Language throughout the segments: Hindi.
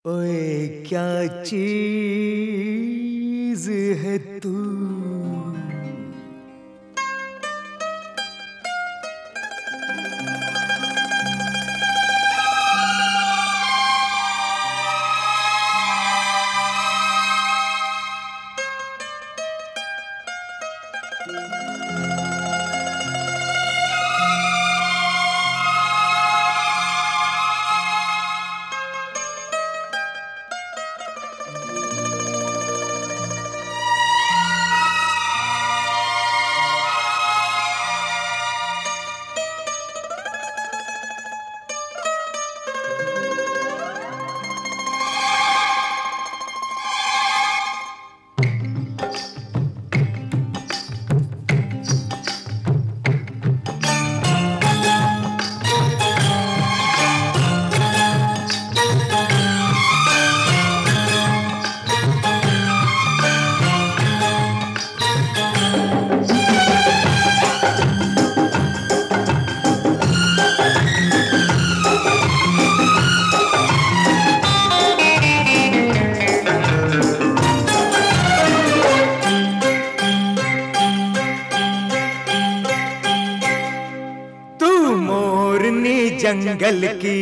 ओए क्या चीज है तू। जंगल की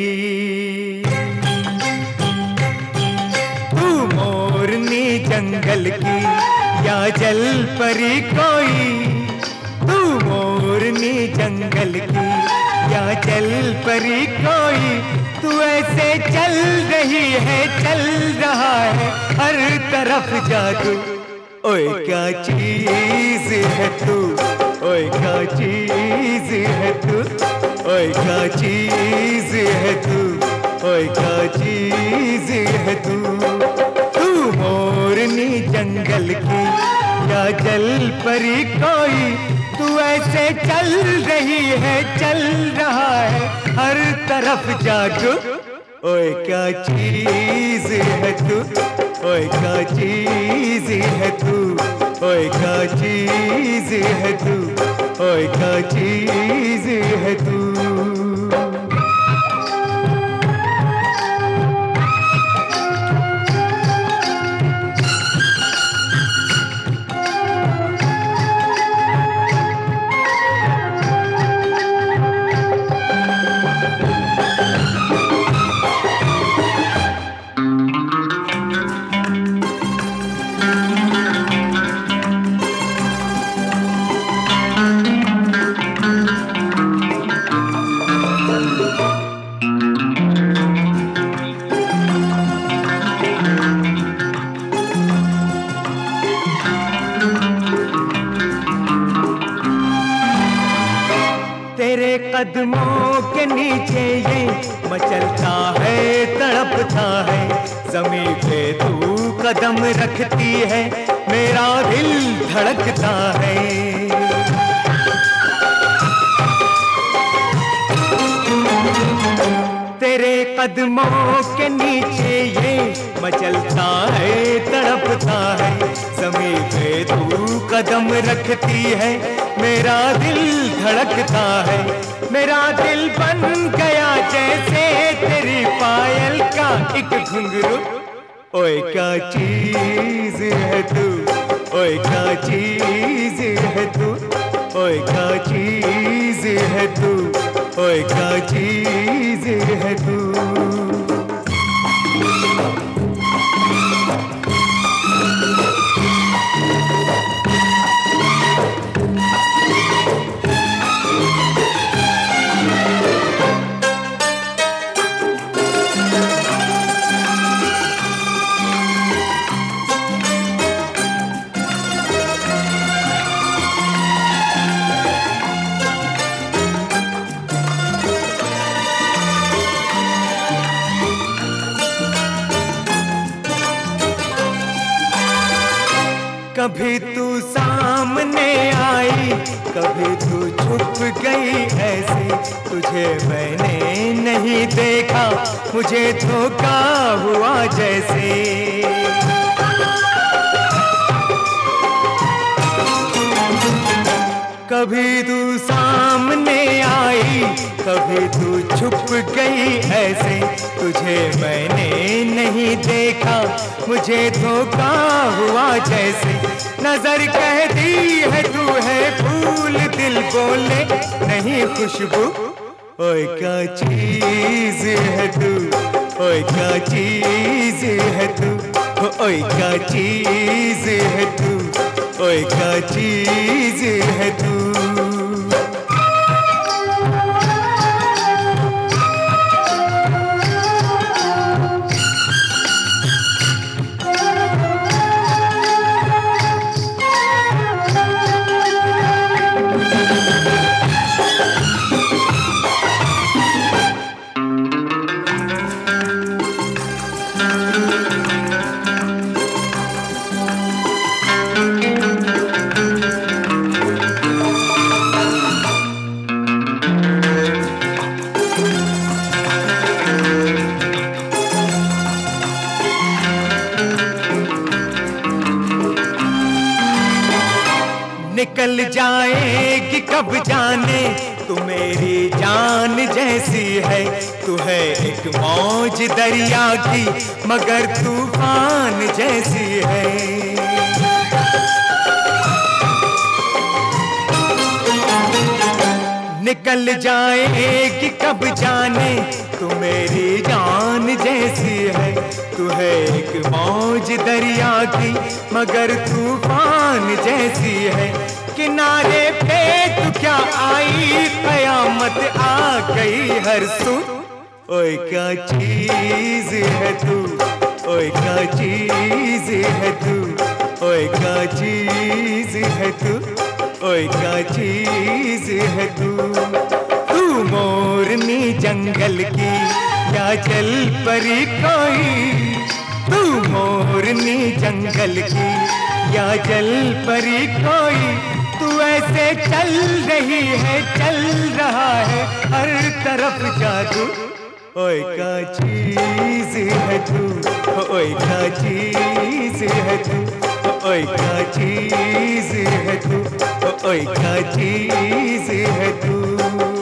तू मोरनी जंगल की या जल परी कोई। तू मोरनी जंगल की या जल परी कोई। तू ऐसे चल रही है, चल रहा है हर तरफ जादू। ओए क्या चीज है तू, ओए क्या चीज है तू, ओए क्या चीज है तू, ओए क्या चीज है तू। तू मोरनी जंगल की या जल परी कोई। तू ऐसे चल रही है, चल रहा है हर तरफ जादू। ओए क्या चीज है तू, ओए क्या चीज है तू, ओए क्या चीज है तू, ओए क्या चीज है तू। तेरे कदमों के नीचे ये मचलता है, तड़पता है। ज़मीं पे तू कदम रखती है, मेरा दिल धड़कता है। तेरे कदमों के नीचे ये मचलता है, तड़पता है। ज़मीं पे तू कदम रखती है, मेरा दिल धड़कता है। मेरा दिल बन गया जैसे तेरी पायल का एक घुंघरू। ओए क्या चीज है तू, ओए क्या चीज है तू, ओए क्या चीज है तू, ओए क्या चीज है तू। कभी तू सामने आई, कभी तू छुप गई ऐसे। तुझे मैंने नहीं देखा, मुझे धोखा हुआ जैसे। कभी तू सामने आई, कभी तू छुप गई ऐसे, तुझे मैंने नहीं देखा, मुझे धोखा हुआ जैसे। नजर कहती है तू है फूल, दिल बोले नहीं खुशबू। ओए क्या चीज है तू, ओए क्या चीज है तू, ओए क्या चीज है तू, ओए क्या चीज है तू। निकल जाएगी कब जाने, तू मेरी जान जैसी है। तू है एक मौज दरिया की मगर तूफान जैसी है। निकल जाएगी कब जाने, तू मेरी जान जैसी है। तू है एक मौज दरिया की मगर तूफान जैसी है। किनारे पे तू क्या आई, कयामत आ गई हर सू। ओए क्या चीज है तू, ओए क्या चीज है तू, ओए क्या चीज है तू, ओए क्या चीज है तू। तू मोरनी जंगल की या जल परी कोई, तू मोरनी जंगल की या जल परी कोई। तू ऐसे चल रही है, चल रहा है हर तरफ जादू। ओए क्या चीज है तू, ओए क्या चीज है तू, ओए क्या चीज है तू, ओए क्या चीज है तू।